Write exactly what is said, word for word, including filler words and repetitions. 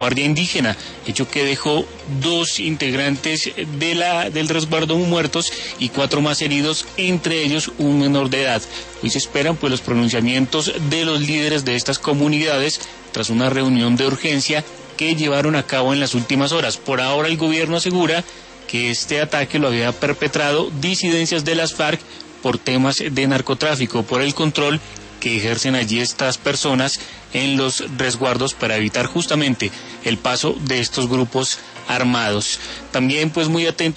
Guardia Indígena, hecho que dejó dos integrantes de la, del resguardo muertos y cuatro más heridos, entre ellos un menor de edad. Hoy se esperan pues los pronunciamientos de los líderes de estas comunidades tras una reunión de urgencia que llevaron a cabo en las últimas horas. Por ahora el gobierno asegura que este ataque lo había perpetrado disidencias de las FARC por temas de narcotráfico, por el control que ejercen allí estas personas en los resguardos para evitar justamente el paso de estos grupos armados. También pues muy atentos